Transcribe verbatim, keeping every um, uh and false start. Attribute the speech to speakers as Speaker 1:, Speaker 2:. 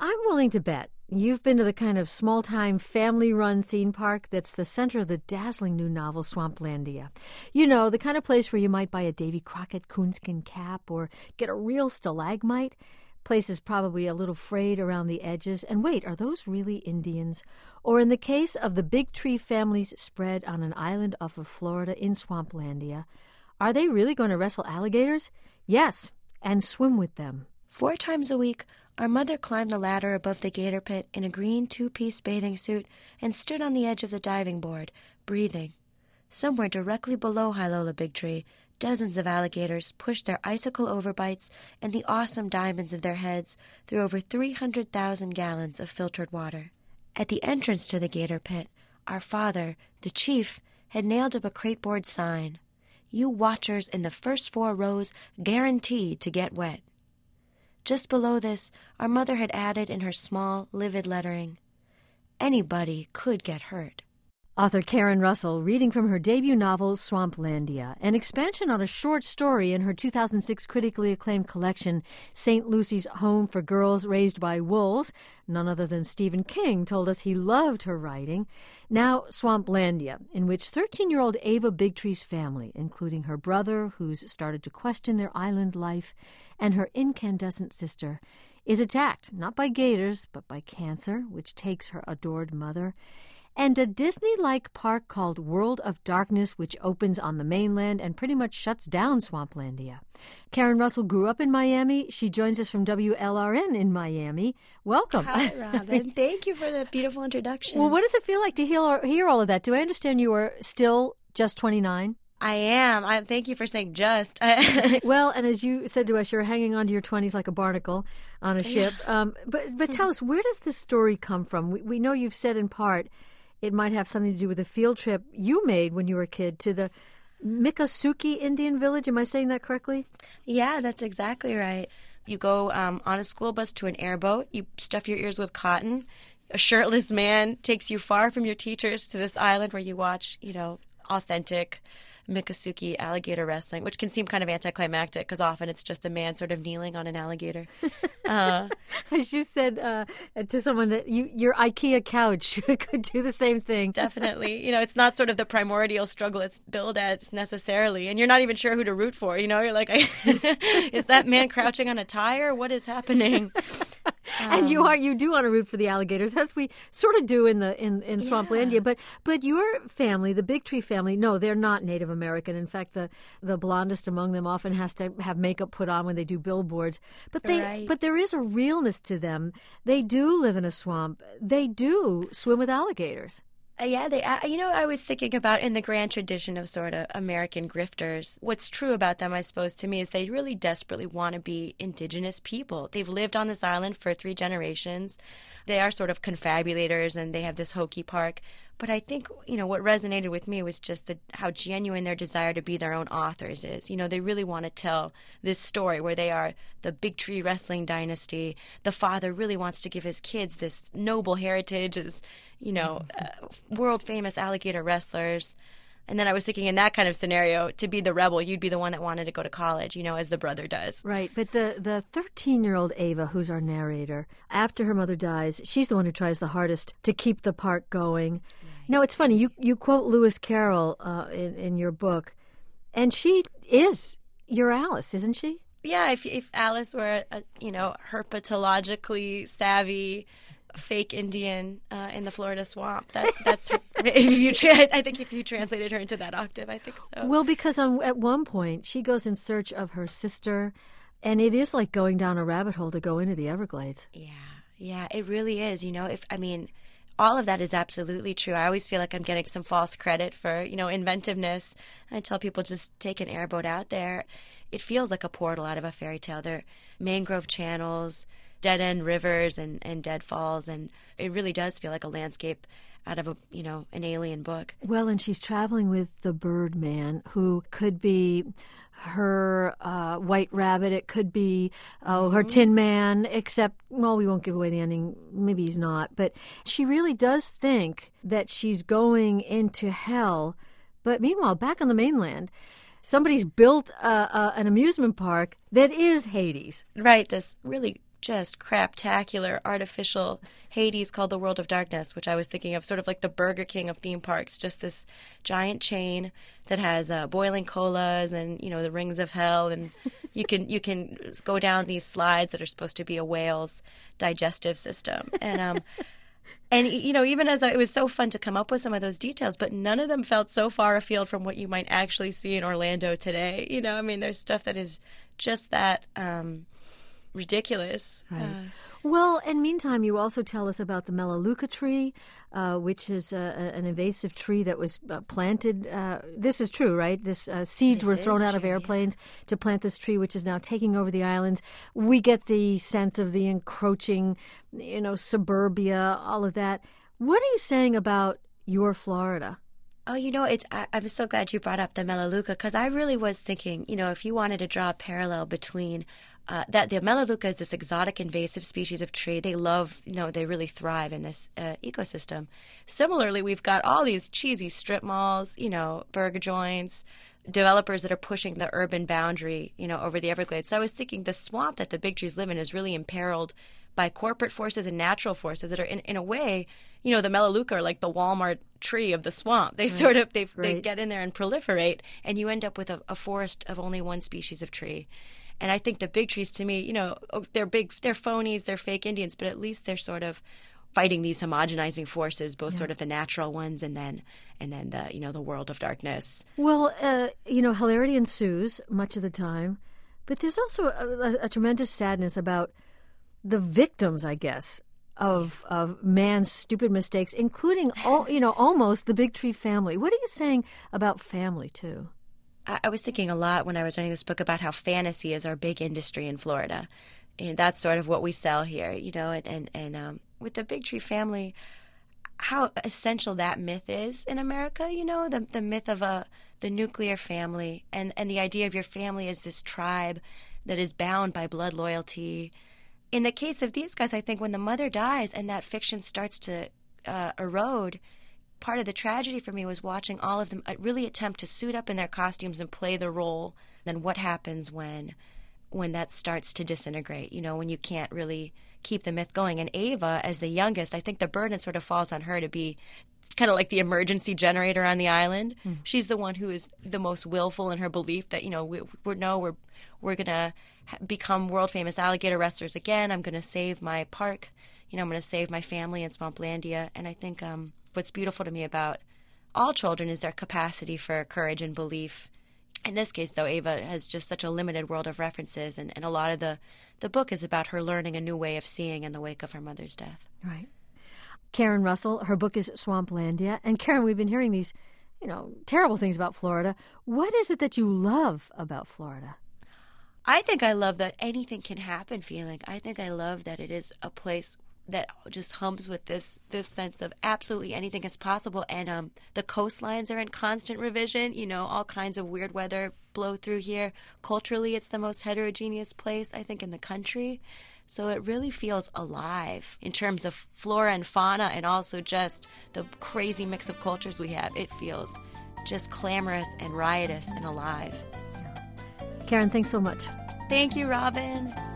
Speaker 1: I'm willing to bet you've been to the kind of small-time, family-run theme park that's the center of the dazzling new novel Swamplandia. You know, the kind of place where you might buy a Davy Crockett coonskin cap or get a real stalagmite. Places probably a little frayed around the edges. And wait, are those really Indians? Or in the case of the Big Tree family's spread on an island off of Florida in Swamplandia, are they really going to wrestle alligators? Yes, and swim with them.
Speaker 2: Four times a week, our mother climbed the ladder above the gator pit in a green two-piece bathing suit and stood on the edge of the diving board, breathing. Somewhere directly below High-Lola Big Tree, dozens of alligators pushed their icicle overbites and the awesome diamonds of their heads through over three hundred thousand gallons of filtered water. At the entrance to the gator pit, our father, the chief, had nailed up a crateboard sign. You watchers in the first four rows guaranteed to get wet. Just below this, our mother had added in her small, livid lettering, anybody could get hurt.
Speaker 1: Author Karen Russell reading from her debut novel, Swamplandia, an expansion on a short story in her two thousand six critically acclaimed collection, Saint Lucy's Home for Girls Raised by Wolves. None other than Stephen King told us he loved her writing. Now, Swamplandia, in which thirteen-year-old Ava Bigtree's family, including her brother, who's started to question their island life, and her incandescent sister, is attacked, not by gators, but by cancer, which takes her adored mother, and a Disney-like park called World of Darkness, which opens on the mainland and pretty much shuts down Swamplandia. Karen Russell grew up in Miami. She joins us from W L R N in Miami. Welcome.
Speaker 2: Hi, Robin. Thank you for the beautiful introduction.
Speaker 1: Well, what does it feel like to hear, hear all of that? Do I understand you are still just twenty-nine?
Speaker 2: I am. I thank you for saying just.
Speaker 1: Well, and as you said to us, you're hanging on to your twenties like a barnacle on a ship. Yeah. Um, but but tell us, where does this story come from? We, we know you've said in part it might have something to do with a field trip you made when you were a kid to the Miccosukee Indian Village. Am I saying that correctly?
Speaker 2: Yeah, that's exactly right. You go um, on a school bus to an airboat. You stuff your ears with cotton. A shirtless man takes you far from your teachers to this island where you watch, you know, authentic Miccosukee alligator wrestling, which can seem kind of anticlimactic because often it's just a man sort of kneeling on an alligator. Uh,
Speaker 1: As you said uh, to someone that you, your IKEA couch could do the same thing.
Speaker 2: Definitely. You know, it's not sort of the primordial struggle it's billed as necessarily, and you're not even sure who to root for. You know, you're like, is that man crouching on a tire? What is happening?
Speaker 1: Um, and you are you do want to root for the alligators, as we sort of do in the in, in Swamplandia.
Speaker 2: Yeah.
Speaker 1: But but your family, the Big Tree family, no, they're not Native American. In fact, the, the blondest among them often has to have makeup put on when they do billboards. But they
Speaker 2: right.
Speaker 1: but there is a realness to them. They do live in a swamp. They do swim with alligators.
Speaker 2: Uh, yeah, they. Uh, you know, I was thinking about in the grand tradition of sort of American grifters, what's true about them, I suppose, to me, is they really desperately want to be indigenous people. They've lived on this island for three generations. They are sort of confabulators, and they have this hokey park. But I think, you know, what resonated with me was just the, how genuine their desire to be their own authors is. You know, they really want to tell this story where they are the Big Tree wrestling dynasty. The father really wants to give his kids this noble heritage as, you know, uh, world-famous alligator wrestlers. And then I was thinking in that kind of scenario, to be the rebel, you'd be the one that wanted to go to college, you know, as the brother does.
Speaker 1: Right. But the, the thirteen-year-old Ava, who's our narrator, after her mother dies, she's the one who tries the hardest to keep the park going. Right. Now, it's funny. You, you quote Lewis Carroll uh, in, in your book, and she is your Alice, isn't she?
Speaker 2: Yeah, if, if Alice were, a, you know, herpetologically savvy fake Indian uh, in the Florida swamp. That, that's her, if you. Tra- I think if you translated her into that octave, I think so.
Speaker 1: Well, because on, at one point she goes in search of her sister, and it is like going down a rabbit hole to go into the Everglades.
Speaker 2: Yeah, yeah, it really is. You know, if I mean, all of that is absolutely true. I always feel like I'm getting some false credit for, you know, inventiveness. I tell people just take an airboat out there. It feels like a portal out of a fairy tale. There are mangrove channels, dead-end rivers and, and deadfalls, and it really does feel like a landscape out of a, you know, an alien book.
Speaker 1: Well, and she's traveling with the Birdman, who could be her uh, White Rabbit. It could be uh, mm-hmm. her Tin Man, except, well, we won't give away the ending. Maybe he's not. But she really does think that she's going into hell. But meanwhile, back on the mainland, somebody's built uh, uh, an amusement park that is Hades.
Speaker 2: Right, this really just craptacular artificial Hades called the World of Darkness, which I was thinking of sort of like the Burger King of theme parks, just this giant chain that has uh, boiling colas and, you know, the rings of hell, and you can you can go down these slides that are supposed to be a whale's digestive system. And um and you know, even as I, it was so fun to come up with some of those details, but none of them felt so far afield from what you might actually see in Orlando today. You know, I mean, there's stuff that is just that um ridiculous.
Speaker 1: Right.
Speaker 2: Uh,
Speaker 1: well, and meantime, you also tell us about the Melaleuca tree, uh, which is uh, an invasive tree that was uh, planted. Uh, this is true, right? This uh, seeds
Speaker 2: This
Speaker 1: were
Speaker 2: is
Speaker 1: thrown out of
Speaker 2: true,
Speaker 1: airplanes to plant this tree, which is now taking over the islands. We get the sense of the encroaching, you know, suburbia, all of that. What are you saying about your Florida?
Speaker 2: Oh, you know, it's, I, I'm so glad you brought up the Melaleuca, because I really was thinking, you know, if you wanted to draw a parallel between uh, that, the Melaleuca is this exotic invasive species of tree. They love, you know, they really thrive in this uh, ecosystem. Similarly, we've got all these cheesy strip malls, you know, burger joints, developers that are pushing the urban boundary, you know, over the Everglades. So I was thinking the swamp that the big trees live in is really imperiled by corporate forces and natural forces that are, in, in a way, you know, the Melaleuca are like the Walmart tree of the swamp. They right. sort of, they right. they get in there and proliferate, and you end up with a, a forest of only one species of tree. And I think the big trees, to me, you know, they're big, they're phonies, they're fake Indians, but at least they're sort of fighting these homogenizing forces, both yeah. sort of the natural ones and then and then the, you know, the world of darkness.
Speaker 1: Well, uh, you know, hilarity ensues much of the time, but there's also a, a, a tremendous sadness about the victims, I guess, of of man's stupid mistakes, including, all, you know, almost the Big Tree family. What are you saying about family, too?
Speaker 2: I, I was thinking a lot when I was writing this book about how fantasy is our big industry in Florida. And that's sort of what we sell here, you know, and, and, and um, with the Big Tree family, how essential that myth is in America, you know, the the myth of a the nuclear family, and, and the idea of your family as this tribe that is bound by blood loyalty. In the case of these guys, I think when the mother dies and that fiction starts to uh, erode, part of the tragedy for me was watching all of them really attempt to suit up in their costumes and play the role. Then what happens when when that starts to disintegrate, you know, when you can't really keep the myth going. And Ava, as the youngest, I think the burden sort of falls on her to be kind of like the emergency generator on the island. Mm. She's the one who is the most willful in her belief that, you know, we, we're no, we're we're going to become world famous alligator wrestlers again. I'm going to save my park. You know, I'm going to save my family in Swamplandia. And I think um, what's beautiful to me about all children is their capacity for courage and belief. In this case, though, Ava has just such a limited world of references, and, and a lot of the, the book is about her learning a new way of seeing in the wake of her mother's death.
Speaker 1: Right. Karen Russell, her book is Swamplandia. And Karen, we've been hearing these, you know, terrible things about Florida. What is it that you love about Florida?
Speaker 2: I think I love that anything can happen feeling. I think I love that it is a place that just hums with this this sense of absolutely anything is possible. And um, the coastlines are in constant revision. You know, all kinds of weird weather blow through here. Culturally, it's the most heterogeneous place, I think, in the country. So it really feels alive in terms of flora and fauna, and also just the crazy mix of cultures we have. It feels just clamorous and riotous and alive.
Speaker 1: Karen, thanks so much.
Speaker 2: Thank you, Robin.